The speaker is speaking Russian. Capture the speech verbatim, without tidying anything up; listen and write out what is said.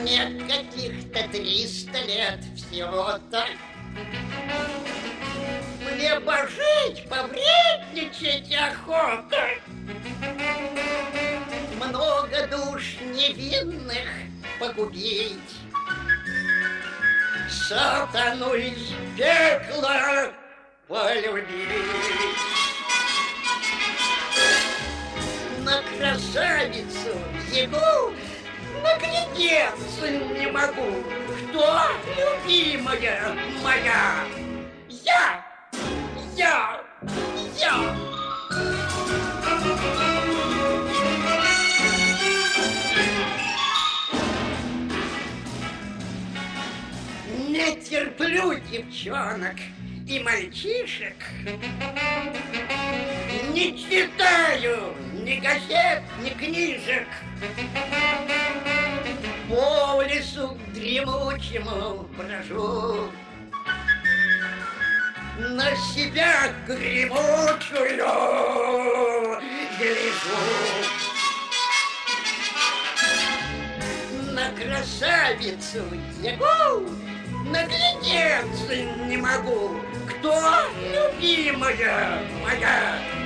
Мне каких-то триста лет всего-то. Мне пожить, повредничать охота. Много душ невинных погубить. Сатану из пекла полюбить. На красавицу ему наглядеться не могу. Кто любимая моя? Я! Я! Я! Не терплю девчонок и мальчишек. Не читаю ни газет, ни книжек. По лесу дремучему брожу, на себя гремучую гляжу. На красавицу ягу наглядеться не могу. Кто любимая моя?